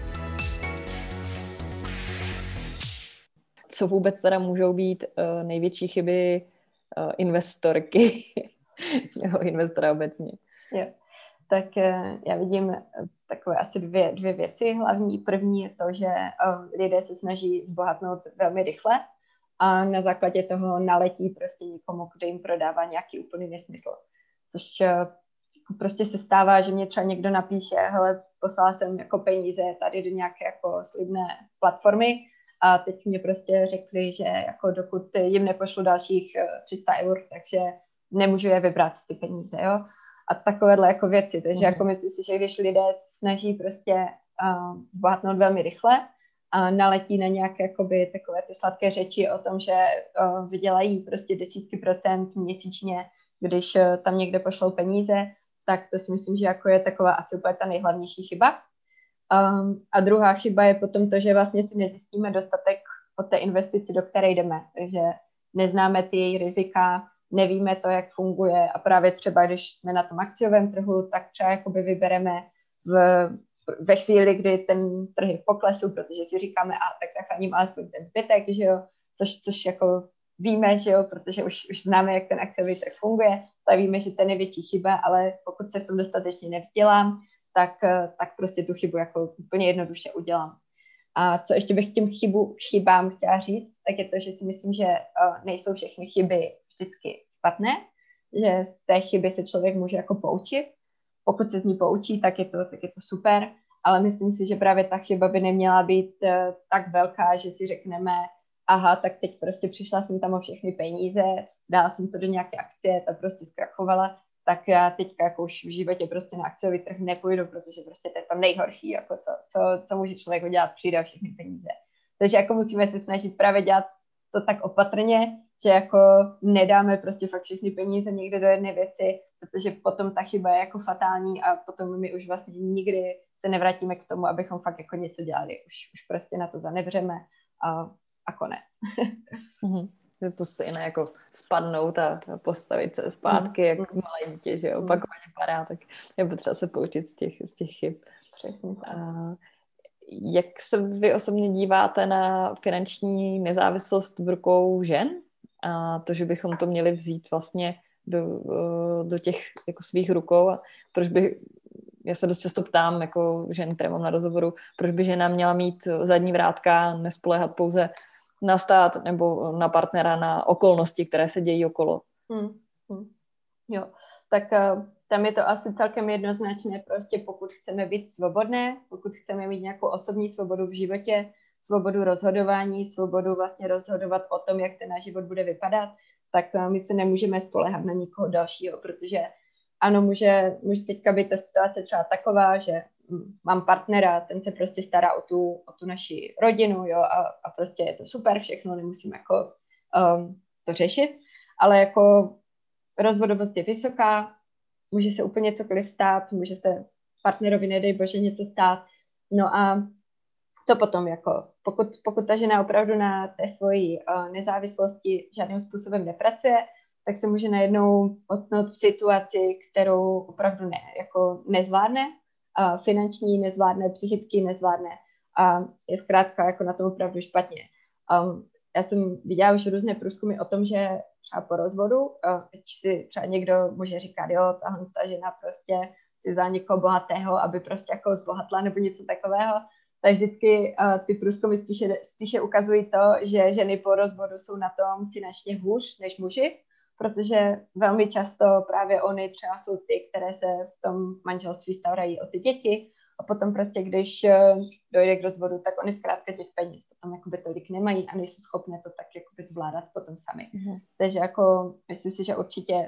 Co vůbec teda můžou být uh, největší chyby uh, investorky nebo investora obecně? Jo. Tak uh, já vidím takové asi dvě, dvě věci. Hlavní první je to, že uh, lidé se snaží zbohatnout velmi rychle a na základě toho naletí prostě někomu, kdo jim prodává nějaký úplný nesmysl. Což uh, prostě se stává, že mě třeba někdo napíše, hele, poslala jsem jako peníze tady do nějaké jako slibné platformy a teď mě prostě řekli, že jako dokud jim nepošlu dalších tři sta eur, takže nemůžu je vybrat ty peníze, jo. A takovéhle jako věci. Takže mm. jako myslím si, že když lidé snaží prostě uh, zbohatnout velmi rychle a naletí na nějaké jakoby takové ty sladké řeči o tom, že uh, vydělají prostě desítky procent měsíčně, když uh, tam někde pošlou peníze, tak to si myslím, že jako je taková asi úplně ta nejhlavnější chyba. Um, a druhá chyba je potom to, že vlastně si nezjistíme dostatek o té investici, do které jdeme. Takže neznáme ty její rizika, nevíme to, jak funguje a právě třeba, když jsme na tom akciovém trhu, tak třeba jakoby vybereme v, ve chvíli, kdy ten trh je v poklesu, protože si říkáme, a tak zachráním alespoň ten zbytek, že jo, což, což jako víme, že jo, protože už, už známe, jak ten akciový trh funguje, tak víme, že to je největší chyba, ale pokud se v tom dostatečně nevzdělám, tak, tak prostě tu chybu jako úplně jednoduše udělám. A co ještě bych tím chybu, chybám chtěla říct, tak je to, že si myslím, že uh, nejsou všechny chyby vždycky špatné, že z té chyby se člověk může jako poučit. Pokud se z ní poučí, tak je to, tak je to super, ale myslím si, že právě ta chyba by neměla být uh, tak velká, že si řekneme, aha, tak teď prostě přišla jsem tam o všechny peníze, dala jsem to do nějaké akcie, ta prostě zkrachovala, tak já teďka jako už v životě prostě na akciový trh nepůjdu, protože prostě to je to nejhorší, jako co, co, co může člověk udělat, přijde o všechny peníze. Takže jako musíme se snažit právě dělat to tak opatrně, že jako nedáme prostě fakt všechny peníze někde do jedné věci, protože potom ta chyba je jako fatální a potom my už vlastně nikdy se nevrátíme k tomu, abychom fakt jako něco dělali. Už, už prostě na to zanevřeme a, a konec. Mm-hmm. Je to stejné jako spadnout a postavit se zpátky, mm. jak malé dítě, že opakovaně padá, tak je potřeba se poučit z těch, z těch chyb. Přesně tak. A jak se vy osobně díváte na finanční nezávislost v rukou žen? A to, že bychom to měli vzít vlastně do, do těch jako svých rukou. A proč by, já se dost často ptám jako žen, které mám na rozhovoru, proč by žena měla mít zadní vrátka, nespoléhat pouze na stát nebo na partnera, na okolnosti, které se dějí okolo. Hmm. Hmm. Jo, tak uh, tam je to asi celkem jednoznačné, prostě pokud chceme být svobodné, pokud chceme mít nějakou osobní svobodu v životě, svobodu rozhodování, svobodu vlastně rozhodovat o tom, jak ten náš život bude vypadat, tak uh, my se nemůžeme spoléhat na nikoho dalšího, protože ano, může, může teďka být ta situace třeba taková, že mám partnera, ten se prostě stará o tu, o tu naši rodinu, jo, a, a prostě je to super všechno, nemusím jako um, to řešit, ale jako rozvodovost je vysoká, může se úplně cokoliv stát, může se partnerovi, nedej bože, něco stát, no a to potom jako, pokud, pokud ta žena opravdu na té svojí uh, nezávislosti žádným způsobem nepracuje, tak se může najednou octnout v situaci, kterou opravdu ne, jako nezvládne, uh, finanční nezvládne, psychicky nezvládne a je zkrátka jako na tom opravdu špatně. Um, já jsem viděla už různé průzkumy o tom, že třeba po rozvodu, uh, teď si třeba někdo může říkat, jo, tahle ta žena prostě si vzala někoho bohatého, aby prostě jako zbohatla nebo něco takového, tak vždycky uh, ty průzkumy spíše, spíše ukazují to, že ženy po rozvodu jsou na tom finančně hůř než muži, protože velmi často právě oni třeba jsou ty, které se v tom manželství starají o ty děti a potom prostě, když uh, dojde k rozvodu, tak oni zkrátka těch peněz potom jakoby tolik nemají a nejsou schopné to tak jakoby zvládat potom sami. Mm-hmm. Takže jako myslím si, že určitě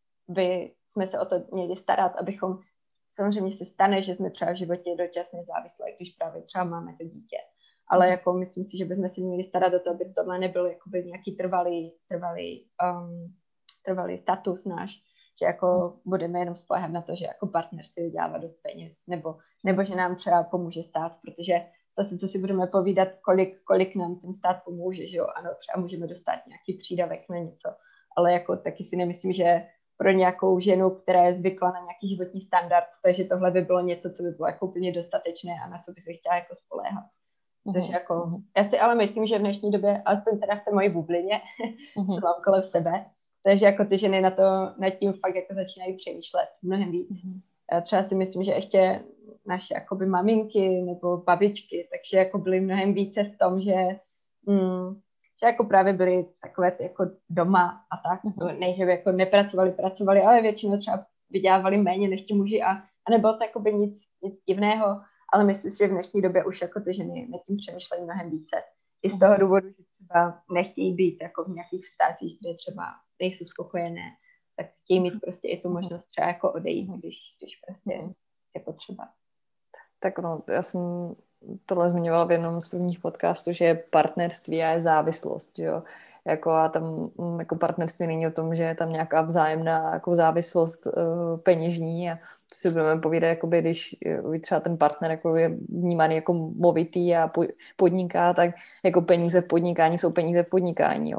by jsme se o to měli starat, abychom samozřejmě se stane, že jsme třeba v životě dočasně závislé, když právě třeba máme to dítě. Ale mm. jako myslím si, že bychom si měli starat o to, aby tohle nebyl jakoby nějaký trvalý, trvalý, um, trvalý status náš, že jako mm. budeme jenom spoléhat na to, že jako partner si vydělává dost peněz, nebo, nebo že nám třeba pomůže stát, protože zase, co si budeme povídat, kolik, kolik nám ten stát pomůže, že jo, ano, třeba můžeme dostat nějaký přídavek na něco, ale jako taky si nemyslím, že pro nějakou ženu, která je zvykla na nějaký životní standard, takže tohle by bylo něco, co by bylo jako úplně dostatečné a na co by se chtěla jako spoléhat. Uh-huh. Takže jako, uh-huh. já si ale myslím, že v dnešní době, alespoň teda v té mojí bublině, uh-huh. co mám kolem sebe, takže jako ty ženy na to, nad tím fakt jako začínají přemýšlet mnohem víc. Uh-huh. Já třeba si myslím, že ještě naše jakoby maminky nebo babičky, takže jako byly mnohem více v tom, že mm, že jako právě byli takové ty jako doma a tak, uh-huh. ne, že by jako nepracovali, pracovali, ale většinou třeba vydělávali méně než ti muži a, a nebylo to jakoby nic, nic divného, ale myslím si, že v dnešní době už jako ty ženy nad tím přemýšlejí mnohem více. I z toho důvodu, že třeba nechtějí být jako v nějakých vztazích, kde třeba nejsou spokojené, tak chtějí mít prostě i tu možnost třeba jako odejít, když, když prostě je potřeba. Tak no, já jsem tohle zmiňovala v jednom z prvních podcastů, že partnerství a je závislost, že jo. Jako a tam jako partnerství není o tom, že je tam nějaká vzájemná jako závislost uh, peněžní a to si budeme povídat, jakoby, když uh, třeba ten partner jako je vnímaný jako movitý a po, podniká, tak jako peníze v podnikání jsou peníze v podnikání, jo.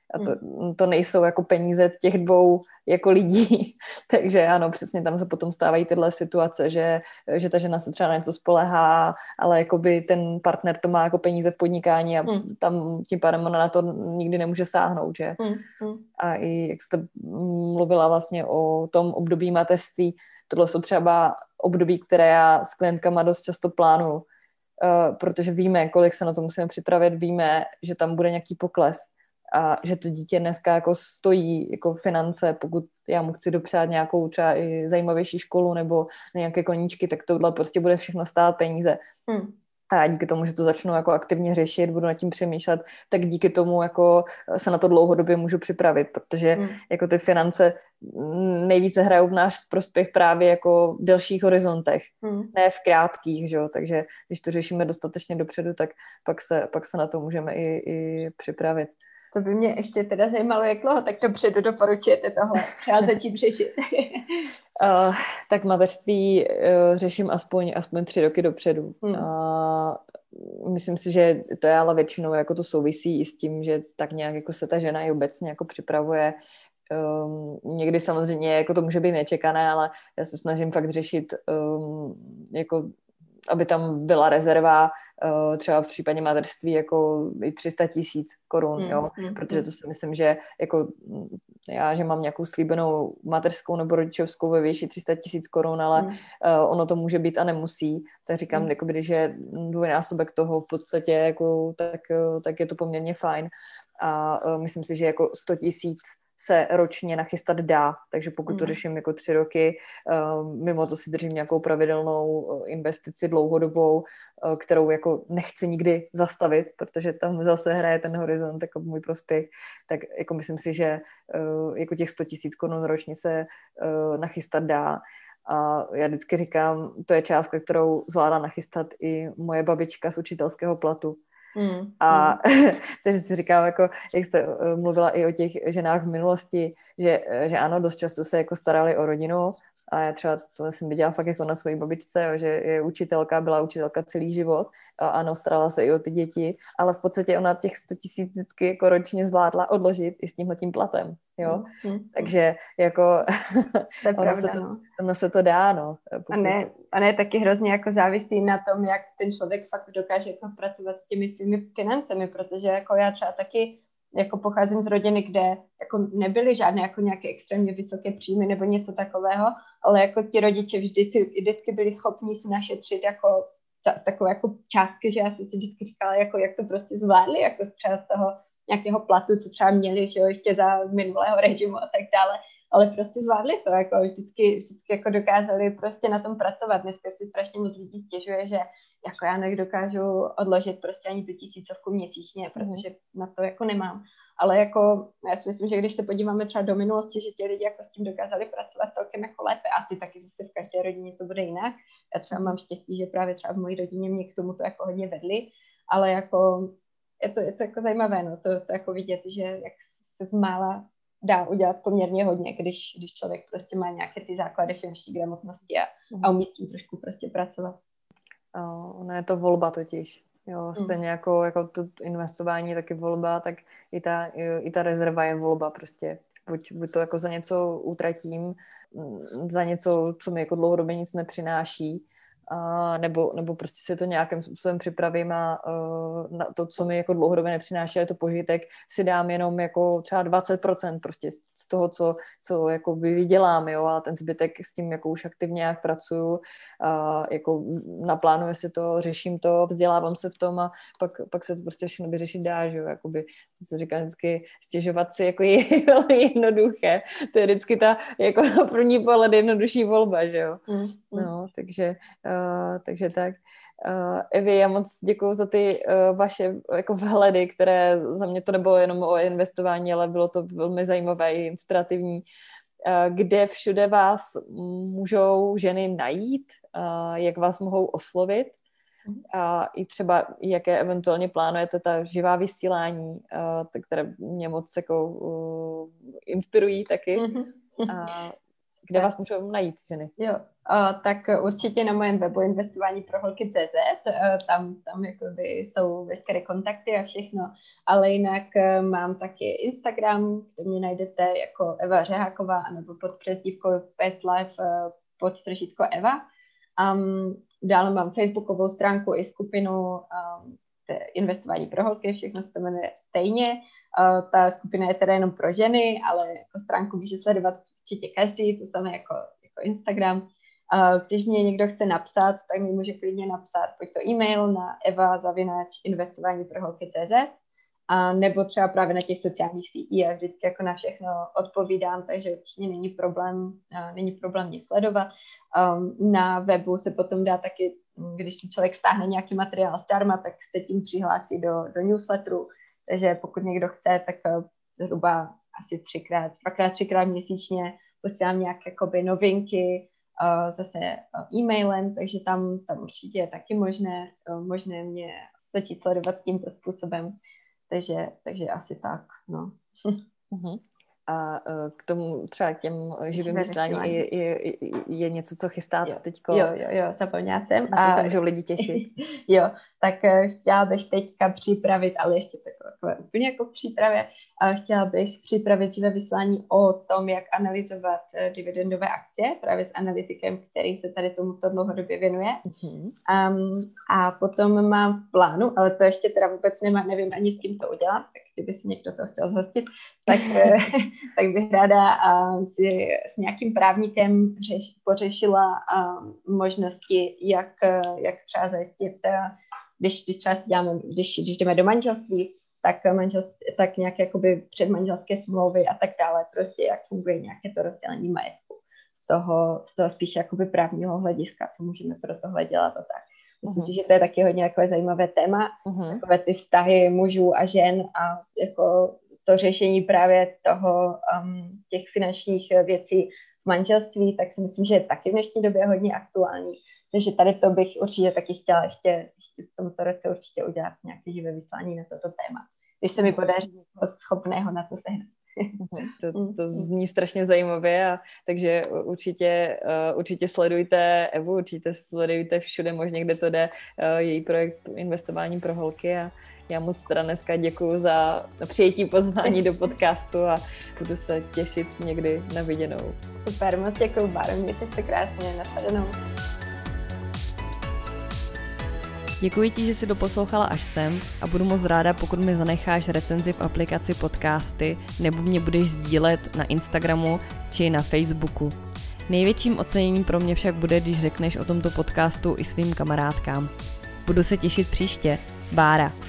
A to, to nejsou jako peníze těch dvou jako lidí. Takže ano, přesně tam se potom stávají tyhle situace, že, že ta žena se třeba na něco spolehá, ale jakoby ten partner to má jako peníze v podnikání a hmm. tam tím pádem ona na to nikdy nemůže sáhnout, že? Hmm. Hmm. A i jak jste mluvila vlastně o tom období mateřství, tohle jsou třeba období, které já s klientkama dost často plánuju, uh, protože víme, kolik se na to musíme připravit, víme, že tam bude nějaký pokles a že to dítě dneska jako stojí jako finance, pokud já mu chci dopřát nějakou třeba i zajímavější školu nebo nějaké koníčky, tak tohle prostě bude všechno stát peníze. Hmm. A díky tomu, že to začnu jako aktivně řešit, budu nad tím přemýšlet, tak díky tomu jako se na to dlouhodobě můžu připravit, protože hmm. jako ty finance nejvíce hrajou v náš prospěch právě jako v delších horizontech, hmm. ne v krátkých, že jo? Takže když to řešíme dostatečně dopředu, tak pak se, pak se na to můžeme i, i připravit. To by mě ještě teda zajímalo, jak dlouho tak dopředu doporučujete tohle třeba začít řešit. Uh, tak mateřství uh, řeším aspoň, aspoň tři roky dopředu. Hmm. Uh, myslím si, že to je ale většinou jako to souvisí i s tím, že tak nějak jako se ta žena i obecně jako připravuje. Um, někdy samozřejmě jako to může být nečekané, ale já se snažím fakt řešit um, jako aby tam byla rezerva uh, třeba v případě mateřství jako i tři sta tisíc korun, mm, jo, mm, protože to si myslím, že jako já, že mám nějakou slíbenou mateřskou nebo rodičovskou ve výši tři sta tisíc korun, ale mm. uh, ono to může být a nemusí, tak říkám, mm. jako když je dvojnásobek toho v podstatě, jako, tak, uh, tak je to poměrně fajn a uh, myslím si, že jako sto tisíc se ročně nachystat dá, takže pokud to řeším jako tři roky, um, mimo to si držím nějakou pravidelnou investici dlouhodobou, uh, kterou jako nechci nikdy zastavit, protože tam zase hraje ten horizont jako můj prospěch, tak jako myslím si, že uh, jako těch sto tisíc korun ročně se uh, nachystat dá. A já vždycky říkám, to je částka, kterou zvládá nachystat i moje babička z učitelského platu. Hmm. A hmm. takže si říkám, jako, jak jste mluvila i o těch ženách v minulosti, že, že ano, dost často se jako starali o rodinu a já třeba to jsem viděla fakt jako na své babičce, jo, že je učitelka, byla učitelka celý život a ano, starala se i o ty děti, ale v podstatě ona těch sto tisíc vždycky jako ročně zvládla odložit i s tímhletím platem, jo, hmm. Hmm. takže jako to je ono, pravda, se to, no. ono se to dá, no. Pokud... A, ne, a ne taky hrozně jako závisí na tom, jak ten člověk fakt dokáže jako pracovat s těmi svými financemi, protože jako já třeba taky jako pocházím z rodiny, kde jako nebyly žádné jako nějaké extrémně vysoké příjmy nebo něco takového, ale jako ti rodiče vždycky, vždycky byli schopni si našetřit jako takové jako částky, že já jsem si vždycky říkala, jako jak to prostě zvládli, jako třeba z toho nějakého platu, co třeba měli, že jo, ještě za minulého režimu a tak dále, ale prostě zvládli to, jako vždycky, vždycky jako dokázali prostě na tom pracovat. Dneska si strašně moc lidí stěžuje, že jako já nedokážu odložit prostě ani tu tisícovku měsíčně, protože na to jako nemám. Ale jako já si myslím, že když se podíváme třeba do minulosti, že ti lidi jako s tím dokázali pracovat celkem jako lépe, asi taky zase v každé rodině to bude jinak. Já třeba mám štěstí, že právě třeba v mojí rodině mě k tomu to jako hodně vedli, ale jako je to, je to jako zajímavé, no, to, to jako vidět, že jak se z mála dá udělat poměrně hodně, když, když člověk prostě má nějaké ty základy finanční gramotnosti a, a umí s tím trošku prostě pracovat. Uh, ono je to volba totiž. Jo, stejně mm. jako, jako to investování je taky volba, tak i ta, i, i ta rezerva je volba prostě. Buď, buď to jako za něco utratím, za něco, co mi jako dlouhodobě nic nepřináší, a nebo, nebo prostě si to nějakým způsobem připravím a uh, na to, co mi jako dlouhodobě nepřináší, ale to požitek, si dám jenom jako třeba dvacet procent prostě z toho, co, co jako vydělám, jo, a ten zbytek s tím jako už aktivně nějak pracuju, a jako naplánuji si to, řeším to, vzdělávám se v tom a pak, pak se to prostě všechno vyřešit dá, že jo, jakoby, se říká vždycky, stěžovat si jako je velmi jednoduché, to je vždycky ta jako na první pohled jednodušší volba, že jo, mm, mm. no, takže Uh, takže tak. Uh, Evi, já moc děkuju za ty uh, vaše jako vhledy, které za mě to nebylo jenom o investování, ale bylo to velmi zajímavé i inspirativní. Uh, kde všude vás můžou ženy najít? Uh, jak vás mohou oslovit? A uh, i třeba, jaké eventuálně plánujete ta živá vysílání, uh, které mě moc jako uh, inspirují taky. Mm-hmm. Uh, Kde vás můžou najít ženy? Jo, uh, tak určitě na mém webu investování pro holky tečka cé zet, uh, tam, tam jakoby jsou veškeré kontakty a všechno, ale jinak uh, mám taky Instagram, kde mě najdete jako Eva Řeháková, nebo pod přezdívkou Pet Life uh, pod stržítko Eva. Um, dále mám facebookovou stránku i skupinu um, investování pro holky, všechno se to jmenuje stejně. Uh, ta skupina je teda jenom pro ženy, ale jako stránku může sledovat určitě každý, to samé jako, jako Instagram. Uh, když mě někdo chce napsat, tak mi může klidně napsat buď to e-mail na eva zavináč investování pro holky tečka cé zet, a nebo třeba právě na těch sociálních sítích. Já vždycky jako na všechno odpovídám, takže určitě není problém, uh, není problém mě sledovat. Um, na webu se potom dá taky, když si člověk stáhne nějaký materiál zdarma, tak se tím přihlásí do, do newsletteru. Takže pokud někdo chce, tak uh, zhruba asi třikrát, dvakrát, třikrát měsíčně posílám nějaké jakoby novinky, uh, zase uh, e-mailem, takže tam, tam určitě je taky možné, uh, možné mě začít sledovat tímto způsobem. Takže, takže asi tak, no. Uh-huh. A uh, k tomu třeba k těm živým vysíláním je, je, je, je něco, co chystáte jo. teďko? Jo, jo, jo, zapomněla jsem. Na to se můžou lidi těšit. Jo, tak uh, chtěla bych teďka připravit, ale ještě takové úplně jako v přípravě, uh, chtěla bych připravit živé vysílání o tom, jak analyzovat uh, dividendové akcie, právě s analytikem, který se tady tomuto dlouhodobě věnuje. Uh-huh. Um, a potom mám v plánu, ale to ještě teda vůbec nemá, nevím ani s kým to udělám, tak kdyby si někdo to chtěl zhostit, tak, tak bych ráda uh, si s nějakým právníkem řeš, pořešila uh, možnosti, jak, uh, jak třeba zajistit, uh, když, když třeba si děláme, když, když jdeme do manželství, tak, manželství, tak nějaké jakoby předmanželské smlouvy a tak dále, prostě jak funguje nějaké to rozdělení majetku. Z toho, z toho spíš jakoby právního hlediska, co můžeme pro tohle dělat a tak. Myslím uh-huh. si, že to je taky hodně takové zajímavé téma, uh-huh. takové ty vztahy mužů a žen a jako to řešení právě toho, um, těch finančních věcí v manželství, tak si myslím, že je taky v dnešní době hodně aktuální. Takže tady to bych určitě taky chtěla ještě, ještě v tomto roce určitě udělat nějaké živé vyslání na toto téma. Když se mi podaří někoho schopného na to sehnat. To, to zní strašně zajímavě, a takže určitě, uh, určitě sledujte Evu, určitě sledujte všude možně, kde to jde, uh, její projekt investování pro holky, a já moc teda dneska děkuju za přijetí pozvání do podcastu a budu se těšit někdy na viděnou. Super, moc děkuju, Báro, mějte se krásně, nashledanou. Děkuji ti, že jsi doposlouchala až sem, a budu moc ráda, pokud mi zanecháš recenzi v aplikaci Podcasty nebo mě budeš sdílet na Instagramu či na Facebooku. Největším oceněním pro mě však bude, když řekneš o tomto podcastu i svým kamarádkám. Budu se těšit příště. Bára.